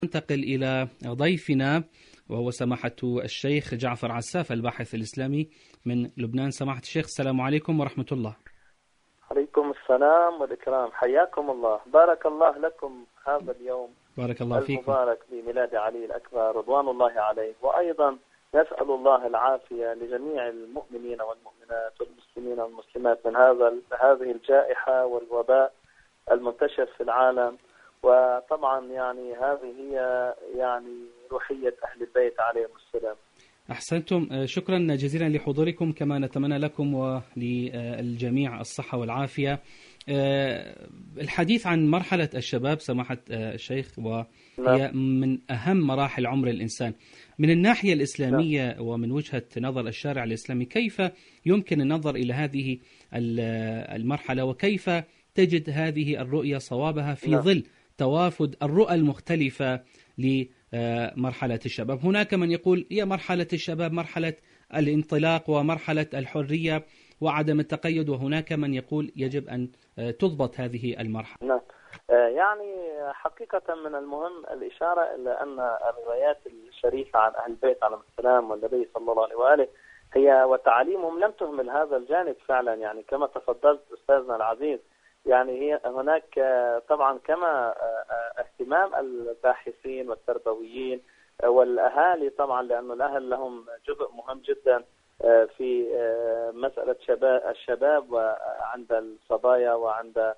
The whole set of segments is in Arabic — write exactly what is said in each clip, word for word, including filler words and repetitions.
ننتقل إلى ضيفنا وهو سماحة الشيخ جعفر عساف الباحث الإسلامي من لبنان. سماحة الشيخ، السلام عليكم ورحمة الله. عليكم السلام والإكرام، حياكم الله. بارك الله لكم هذا اليوم بارك الله فيكم المبارك بميلاد علي الأكبر رضوان الله عليه، وأيضا نسأل الله العافية لجميع المؤمنين والمؤمنات والمسلمين والمسلمات من هذا هذه الجائحة والوباء المنتشر في العالم. وطبعا يعني هذه هي يعني روحية أهل البيت عليهم السلام. أحسنتم، شكرا جزيلا لحضوركم، كما نتمنى لكم وللجميع الصحة والعافية. الحديث عن مرحلة الشباب سماحة الشيخ، وهي من أهم مراحل عمر الإنسان من الناحية الإسلامية ومن وجهة نظر الشارع الإسلامي. كيف يمكن النظر إلى هذه المرحلة، وكيف تجد هذه الرؤية صوابها في ظل توافد الرؤى المختلفة لمرحلة الشباب؟ هناك من يقول هي مرحلة الشباب مرحلة الانطلاق ومرحلة الحرية وعدم التقيد، وهناك من يقول يجب أن تضبط هذه المرحلة. نعم، يعني حقيقة من المهم الإشارة إلى أن الروايات الشريفة عن أهل البيت عليهم السلام والنبي صلى الله عليه وآله هي وتعاليمهم لم تهمل هذا الجانب فعلا. يعني كما تفضلت أستاذنا العزيز، يعني هي هناك طبعا كما اهتمام الباحثين والتربويين والأهالي، طبعا لأن الأهل لهم جزء مهم جدا في مسألة شباب الشباب عند الصبايا وعند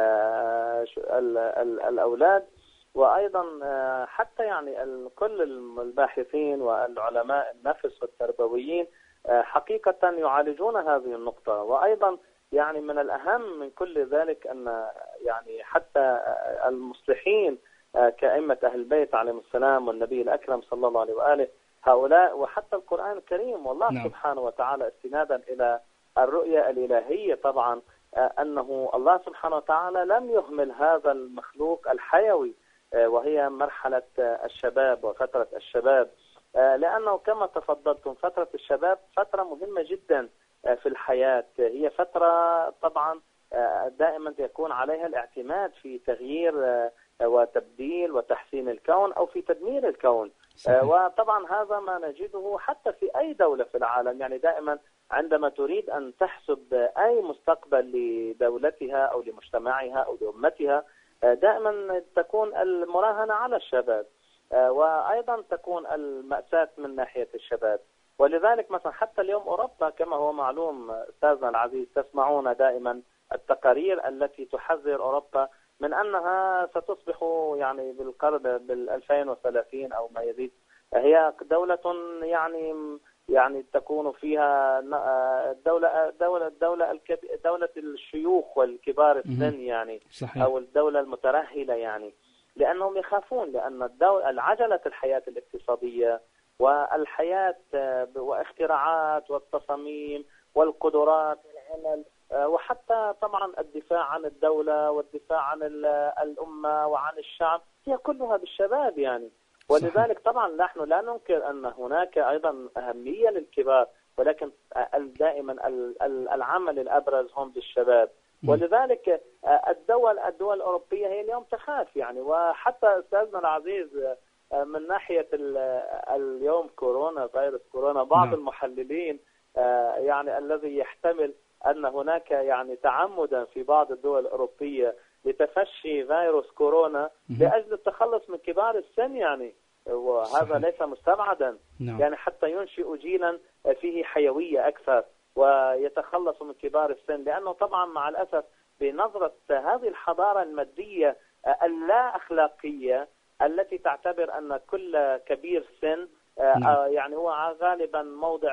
الأولاد، وأيضا حتى يعني كل الباحثين والعلماء النفس والتربويين حقيقة يعالجون هذه النقطة. وأيضا يعني من الأهم من كل ذلك أن يعني حتى المصلحين كأئمة أهل البيت عليهم السلام والنبي الأكرم صلى الله عليه وآله هؤلاء، وحتى القرآن الكريم والله نعم. سبحانه وتعالى استنادا إلى الرؤية الإلهية طبعا أنه الله سبحانه وتعالى لم يهمل هذا المخلوق الحيوي وهي مرحلة الشباب وفترة الشباب، لأنه كما تفضلتم فترة الشباب فترة مهمة جدا في الحياة. هي فترة طبعا دائما يكون عليها الاعتماد في تغيير وتبديل وتحسين الكون أو في تدمير الكون. صحيح. وطبعا هذا ما نجده حتى في أي دولة في العالم. يعني دائما عندما تريد أن تحسب أي مستقبل لدولتها أو لمجتمعها أو لأمتها دائما تكون المراهنة على الشباب، وأيضا تكون المأساة من ناحية الشباب. ولذلك مثلا حتى اليوم أوروبا كما هو معلوم أستاذنا العزيز، تسمعون دائما التقارير التي تحذر أوروبا من أنها ستصبح يعني بالقرن بالألفين وثلاثين أو ما يزيد هي دولة يعني يعني تكون فيها دولة دولة دولة دولة الشيوخ والكبار السن يعني. صحيح. أو الدولة المترهلة يعني، لأنهم يخافون لأن الدولة العجلة الحياة الاقتصادية والحياة واختراعات والتصاميم والقدرات والعمل وحتى طبعا الدفاع عن الدولة والدفاع عن الأمة وعن الشعب هي كلها بالشباب يعني. ولذلك طبعا نحن لا ننكر أن هناك أيضا أهمية للكبار، ولكن دائما العمل الأبرز هم بالشباب. ولذلك الدول الدول الأوروبية هي اليوم تخاف يعني. وحتى أستاذنا العزيز من ناحية اليوم كورونا فيروس كورونا بعض نعم. المحللين يعني الذي يحتمل أن هناك يعني تعمدا في بعض الدول الأوروبية لتفشي فيروس كورونا لأجل التخلص من كبار السن يعني، وهذا صحيح. ليس مستبعدا نعم. يعني حتى ينشئ جيلا فيه حيوية أكثر ويتخلص من كبار السن، لأنه طبعا مع الأسف بنظرة هذه الحضارة المادية اللا أخلاقية التي تعتبر أن كل كبير سن نعم. يعني هو غالبا موضع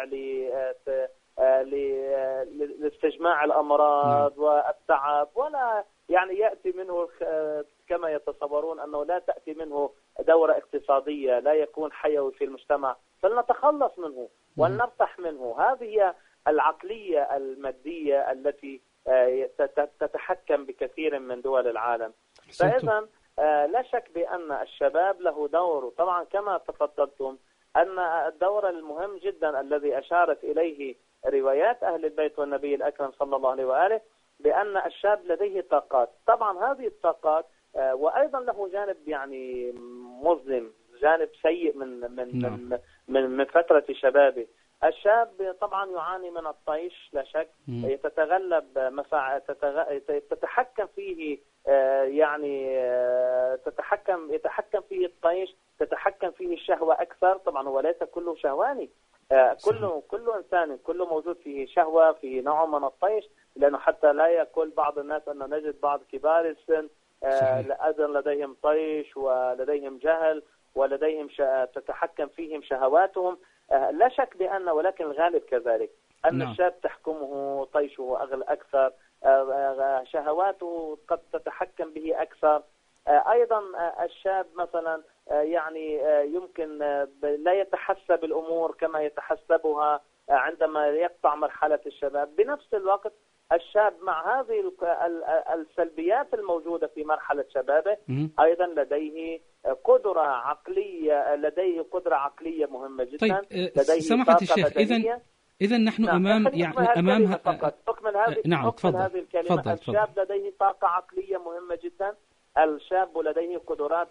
لاستجماع الأمراض نعم. والتعب، ولا يعني يأتي منه كما يتصورون أنه لا تأتي منه دورة اقتصادية، لا يكون حيوي في المجتمع، فلنتخلص منه ولنرتاح منه. هذه العقلية المادية التي تتحكم بكثير من دول العالم. فإذا لا شك بأن الشباب له دور، طبعا كما تفضلتم أن الدور المهم جدا الذي أشارت إليه روايات أهل البيت والنبي الأكرم صلى الله عليه وآله بأن الشاب لديه طاقات. طبعا هذه الطاقات وأيضا له جانب يعني مظلم، جانب سيء من من نعم. من من, من فترة شبابه. الشاب طبعا يعاني من الطيش لا شك، مم. يتتغلب مفاعل تتغ... تتحكم فيه آه، يعني آه، تتحكم يتحكم فيه الطيش، تتحكم فيه الشهوة أكثر. طبعا هو ليس كله شهواني، آه، كله كل إنسان كله موجود فيه شهوة، فيه نوع من الطيش، لأنه حتى لا يقول بعض الناس أن نجد بعض كبار السن آه، أيضا لديهم طيش ولديهم جهل ولديهم ش... تتحكم فيهم شهواتهم. آه، لا شك بأن، ولكن الغالب كذلك أن نعم. الشاب تحكمه طيشه أغل أكثر، آه، شهواته قد تتحكم به أكثر. آه، أيضا آه، الشاب مثلا آه، يعني آه، يمكن آه، لا يتحسب الأمور كما يتحسبها آه، عندما يقطع مرحلة الشباب. بنفس الوقت الشاب مع هذه ال- ال- السلبيات الموجودة في مرحلة شبابه مم. أيضا لديه قدرة عقلية لديه قدرة عقلية مهمة جدا. طيب، آه، لديه سماحة طاقة الشيخ، إذن بدنية. إذن نحن نعم. أمام خليني يعني أكمل أمام هالكلمة ه- فقط. أكمل هذه نعم، أكمل تفضل هذه الكلمة. تفضل الشاب تفضل. لديه طاقة عقلية مهمة جدا. الشاب لديه قدرات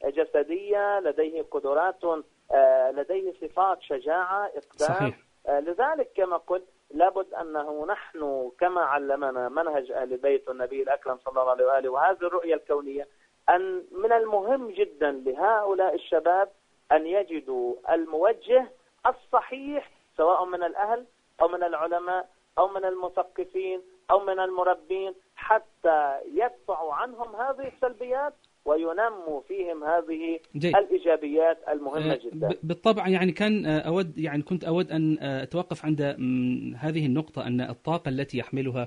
جسدية، لديه قدرات آه، لديه صفات شجاعة، إقدام. صحيح. آه، لذلك كما قلت لابد أنه نحن كما علمنا منهج أهل بيت النبي الأكرم صلى الله عليه وآله وهذه الرؤية الكونية، أن من المهم جدا لهؤلاء الشباب أن يجدوا الموجه الصحيح، سواء من الأهل أو من العلماء أو من المثقفين أو من المربين، حتى يدفعوا عنهم هذه السلبيات وينموا فيهم هذه جيد. الإيجابيات المهمة آه، جدا. ب- بالطبع يعني كان آه، أود يعني كنت أود أن آه، أتوقف عند مم، هذه النقطة، أن الطاقة التي يحملها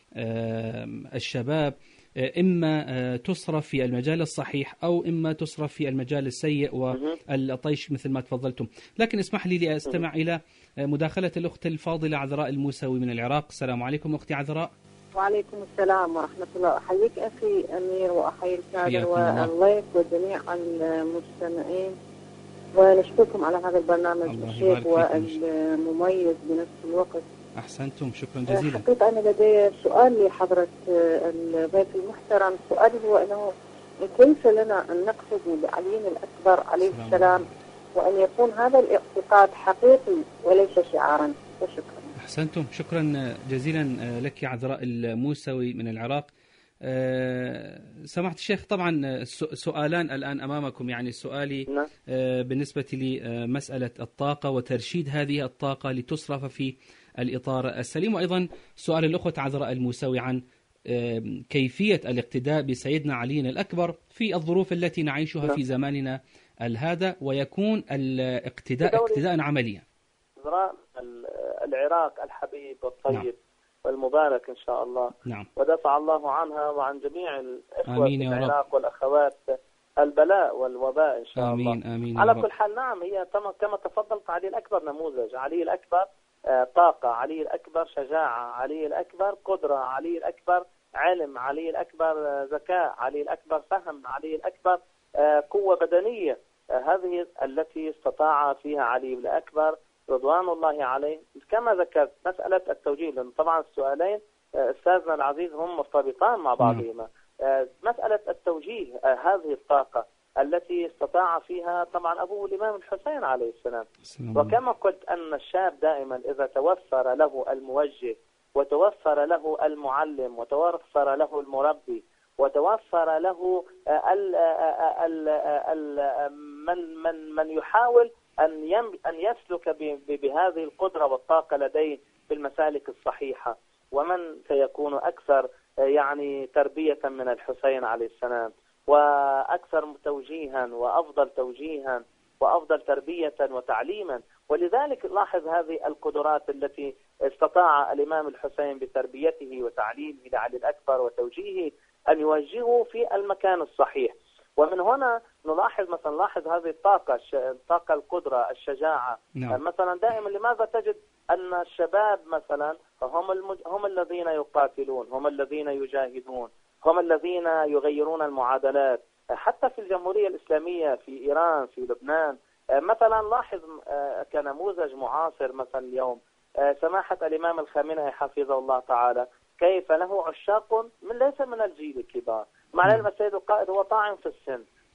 آه، الشباب آه، إما آه، تصرف في المجال الصحيح أو إما تصرف في المجال السيء مهم. والطيش مثل ما تفضلتم. لكن اسمح لي لأستمع إلى آه، مداخلة الأخت الفاضلة عذراء الموسوي من العراق. السلام عليكم أختي عذراء. وعليكم السلام ورحمة الله. أحييك أخي أمير وأحيي الكادر حياكم الله. والضيف وجميع المستمعين، ونشكركم على هذا البرنامج الله الشيق يبارك فيكم. والمميز بنفس الوقت. أحسنتم، شكرا جزيلا. حقيقة أنا لدي سؤال لحضرة الضيف المحترم. سؤالي هو أنه كيف لنا أن نقتدي بعلي الأكبر عليه السلام السلام وأن يكون هذا الاقتقاد حقيقي وليس شعارا؟ وشكرا. أحسنتم، شكرا جزيلا لك عذراء الموسوي من العراق. أه، سماحة الشيخ، طبعا سؤالان الآن أمامكم. يعني سؤالي نعم. أه، بالنسبة لمسألة الطاقة وترشيد هذه الطاقة لتصرف في الإطار السليم، وأيضا سؤال الأخوة عذراء الموسوي عن أه، كيفية الاقتداء بسيدنا علي الأكبر في الظروف التي نعيشها نعم. في زماننا الهذا، ويكون الاقتداء بدوري- اقتداء عمليا. عذراء العراق الحبيب والطيب نعم. والمبارك إن شاء الله، نعم. ودفع الله عنها وعن جميع الإخوة آمين في يا رب. العراق والأخوات البلاء والوباء إن شاء آمين الله. آمين يا على رب. كل حال نعم، هي كما كما تفضلت، علي الأكبر نموذج. علي الأكبر آه، طاقة، علي الأكبر شجاعة، علي الأكبر قدرة، علي الأكبر علم، علي الأكبر آه، ذكاء، علي الأكبر فهم، علي الأكبر آه، قوة بدنية. آه، هذه التي استطاع فيها علي الأكبر رضوان الله عليه. كما ذكرت مسألة التوجيه، لأن طبعا السؤالين آه، أستاذنا العزيز هم مرتبطان مع بعضهما. آه، مسألة التوجيه، آه، هذه الطاقة التي استطاع فيها طبعا أبوه الإمام الحسين عليه السلام. السلام. وكما قلت أن الشاب دائما إذا توفر له الموجه وتوفر له المعلم وتوفر له المربي وتوفر له آه، ال- آه، ال- آه، ال- من من من يحاول أن يم- أن يسلك ب- ب- بهذه القدرة والطاقة لديه في المسالك الصحيحة، ومن سيكون أكثر آه، يعني تربية من الحسين عليه السلام، وأكثر توجيها وأفضل توجيها وأفضل تربية وتعليما. ولذلك لاحظ هذه القدرات التي استطاع الإمام الحسين بتربيته وتعليمه لعلي الأكبر وتوجيهه أن يوجهه في المكان الصحيح. ومن هنا نلاحظ مثلا لاحظ هذه الطاقة، الطاقة القدرة الشجاعة. نعم. مثلا دائما لماذا تجد أن الشباب مثلا هم المج... هم الذين يقاتلون، هم الذين يجاهدون، هم الذين يغيرون المعادلات. حتى في الجمهورية الإسلامية في إيران، في لبنان مثلا، لاحظ كنموذج معاصر مثلا اليوم سماحة الإمام الخامنئي حفظه الله تعالى، كيف له عشاق من ليس من الجيل الكبار. مع العلم السيد القائد هو طاعن في السن،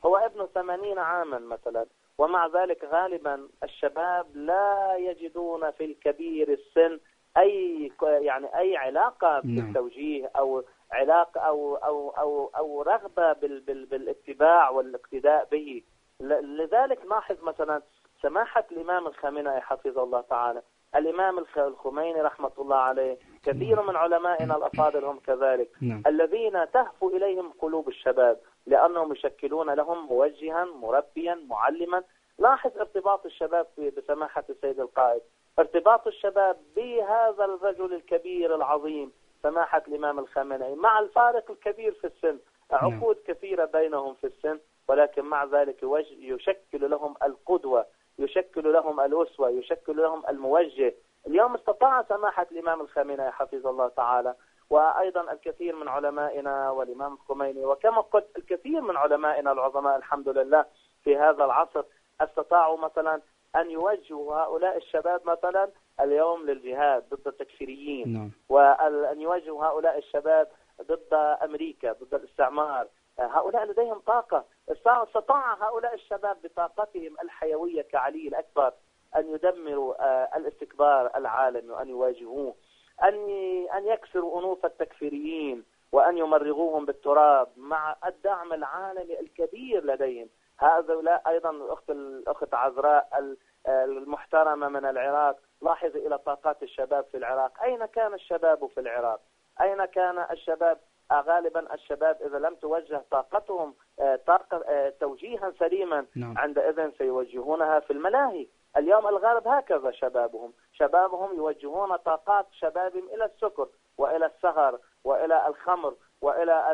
هو ابن ثمانين عاما مثلا، ومع ذلك غالبا الشباب لا يجدون في الكبير السن أي يعني أي علاقة بالتوجيه أو علاقة أو أو أو أو رغبة بال بال بالاتباع والاقتداء به. لذلك نلاحظ مثلا سماحة الإمام الخامنئي حفظه الله تعالى، الإمام الخميني رحمة الله عليه، كثير من علمائنا الأفاضل هم كذلك، نعم. الذين تهفو إليهم قلوب الشباب لأنهم يشكلون لهم موجها مربيا معلما. لاحظ ارتباط الشباب بسماحة السيد القائد، ارتباط الشباب بهذا الرجل الكبير العظيم سماحة الإمام الخامنئي، مع الفارق الكبير في السن، عقود كثيرة بينهم في السن، ولكن مع ذلك يشكل لهم القدوة، يشكل لهم الأسوة، يشكل لهم الموجه. اليوم استطاع سماحة الإمام الخامنئي حفظه الله تعالى، وأيضا الكثير من علمائنا والإمام الخميني، وكما قلت الكثير من علمائنا العظماء الحمد لله في هذا العصر، استطاعوا مثلا أن يوجهوا هؤلاء الشباب مثلا اليوم للجهاد ضد التكفيريين، نعم. وأن يوجهوا هؤلاء الشباب ضد أمريكا، ضد الاستعمار. هؤلاء لديهم طاقة، استطاع هؤلاء الشباب بطاقتهم الحيوية كعلي الأكبر أن يدمروا الاستكبار العالمي وأن يواجهوه، أن أن يكسروا أنوف التكفيريين وأن يمرغوهم بالتراب مع الدعم العالمي الكبير لديهم. هؤلاء أيضا الأخت الأخت عذراء المحترمة من العراق، لاحظ إلى طاقات الشباب في العراق. أين كان الشباب في العراق؟ أين كان الشباب؟ غالبا الشباب إذا لم توجه طاقتهم طاقة توجيها سليما، نعم. عندئذ سيوجهونها في الملاهي. اليوم الغرب هكذا شبابهم، شبابهم يوجهون طاقات شبابهم إلى السكر وإلى السهر وإلى الخمر وإلى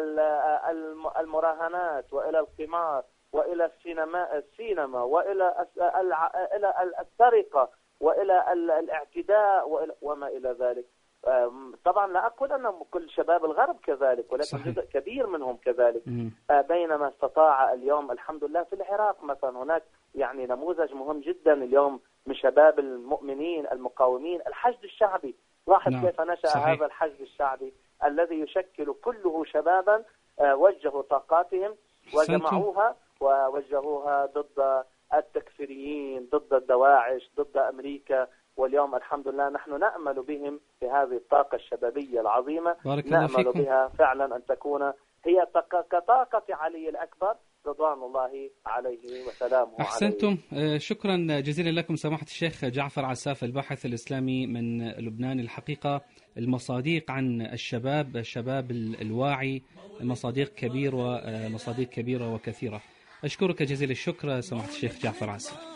المراهنات وإلى القمار وإلى السينما السينما وإلى إلى السرقة وإلى الاعتداء وما إلى ذلك. طبعا لا أقول أن كل شباب الغرب كذلك، ولكن صحيح. جزء كبير منهم كذلك. مم. بينما استطاع اليوم الحمد لله في العراق مثلا، هناك يعني نموذج مهم جدا اليوم من شباب المؤمنين المقاومين، الحشد الشعبي. لاحظ نعم. كيف نشأ صحيح. هذا الحشد الشعبي الذي يشكل كله شبابا وجهوا طاقاتهم وجمعوها ووجهوها ضد التكفيريين، ضد الدواعش، ضد أمريكا. واليوم الحمد لله نحن نأمل بهم في هذه الطاقة الشبابية العظيمة، نأمل بها فعلا أن تكون هي كطاقة علي الأكبر رضوان الله عليه وسلامه. أحسنتم. عليه. شكرا جزيلا لكم سماحة الشيخ جعفر عساف، الباحث الإسلامي من لبنان. الحقيقة المصادق عن الشباب، الشباب الواعي، مصادق كبيرة ومصادق كبيرة وكثيرة. أشكرك جزيل الشكر سماحة الشيخ جعفر عساف.